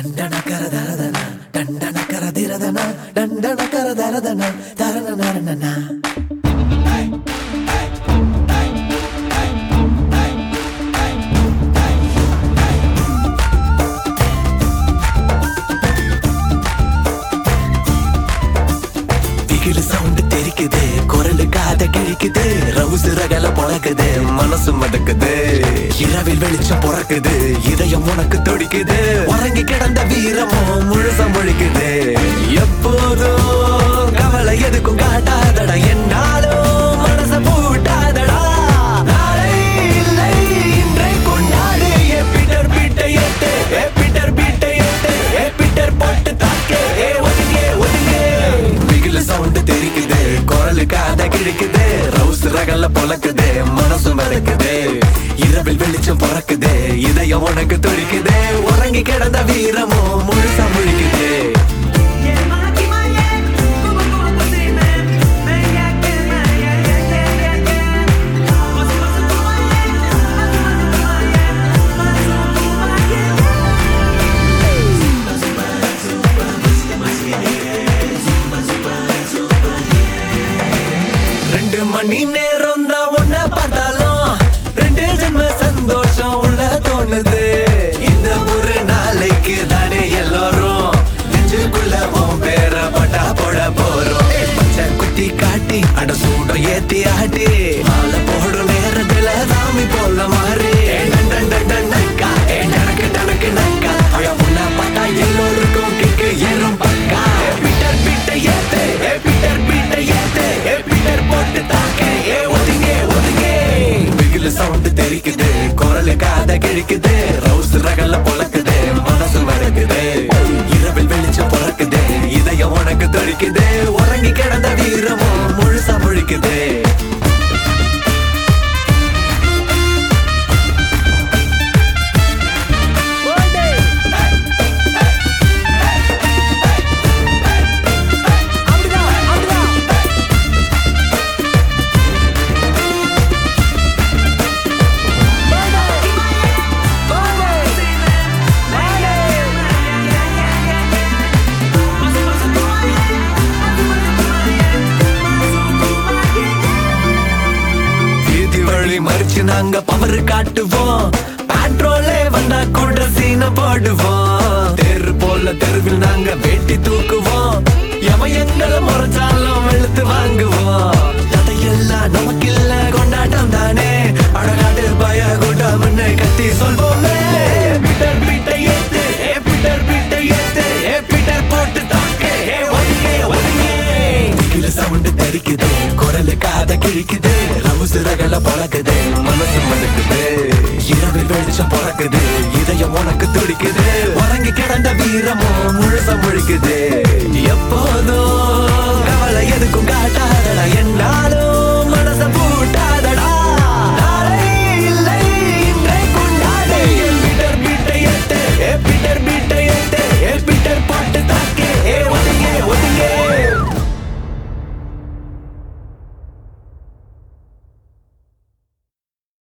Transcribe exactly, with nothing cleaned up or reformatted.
ದಂಡನ ಕರದರದನ ದಂಡನ ಕರದಿರದನ ದಂಡನ ಕರದರದನ ತರನ ನರನನ திகிலு சவுண்ட் தெரிக்குது குரலு காத கிழிக்குது ரவுசு ரகல பொழக்குது மனசு மடக்குது இரவில் வெளிச்சம் பொறக்குது இதயம் உனக்கு துடிக்குது உறங்கி கிடந்த வீரமோ முழுசா முழிக்குது எப்போதும் கவலை எதுக்கும் காட்டாதடா என்னாலும் மனச பூட்டாதடா நாளை இல்லை இன்றை கொண்டாடு ஏ பீட்டர் பீட்டை ஏத்து ஏ பீட்டர் பீட்டை ஏத்து ஏ பீட்டர் போட்டு தாக்கு ஏ ஒதுங்கே ஒதுங்கே திகிலு சவுண்ட் தெரிக்குது குரலு காத கிழிக்குது ரவுசு ரகல பொழக்குது மனசு மறக்குது இரவில் வெளிச்சம் பொறக்குது இதயம் உனக்கு துடிக்குது உறங்கி கிடந்த வீரமோ முழுசா முழிக்குது ரெண்டு மணி நேரம் தான் உன்ன பார்த்தாலும் ரெண்டு ஜென்ம சந்தோஷம் உள்ள தோணுது இந்த ஒரு நாளைக்கு தானே எல்லாரும் நெஞ்சுக்குள்ள உன் பேர பட்டா போட போறோம் பச்சை குத்தி காட்டி அட சூடம் ஏத்தி ஆட்டி மாலை போடும் நேரத்துல சாமி போல மாறி நக்கா ஏ டனக்கு டனக்கு நக்கா அவ உன்ன பார்த்தா எல்லோருக்கும் கிக்கு ஏறும் பக்கா பீட்டர் பீட்டை ஏத்து ஏ பீட்டர் பீட்டை ஏத்து ஏ பீட்டர் போட்டு தாக்கே ஏ ஒதுங்கே ஒதுங்கே திகிலு சவுண்ட் தெரிக்குது குரலு காத கிழிக்குது ரவுசு ரகல பொழக்குது மனசு மறக்குது இரவில் வெளிச்சம் பொறக்குது இதயம் உனக்கு துடிக்குது உறங்கி கிடந்த வீரமோ முழுசா முழிக்குது மறிச்சு நாங்க பவர் காட்டுவோம் பெட்ரோலே வந்தா கூட சீன போடுவோம் தெரு போல தெருவில் நாங்க வெட்டி தூக்குவோம் எவன் எங்களை முறைச்சாலும் வெளுத்து வாங்குவோம் அதையெல்லாம் நமக்கு இல்ல கொண்டாட்டம் தானே அழகாடு பய கூட்டம்னு கத்தி சொல்வோமே பீட்டர் பீட்டை ஏத்து ஏ பீட்டர் பீட்டை ஏத்து ஏ பீட்டர் போட்டு தாக்கே ஏ ஒதுங்கே ஒதுங்கே திகிலு சவுண்ட் தெரிக்குது குரலு காத கிழிக்குது ரவுசு ரகல பழக்குது மனசு மடுக்குது இரவில் வெளிச்சம் பொறக்குது இதயம் உனக்கு துடிக்குது உறங்கி கிடந்த வீரமோ முழுசா முழிக்குது எப்போ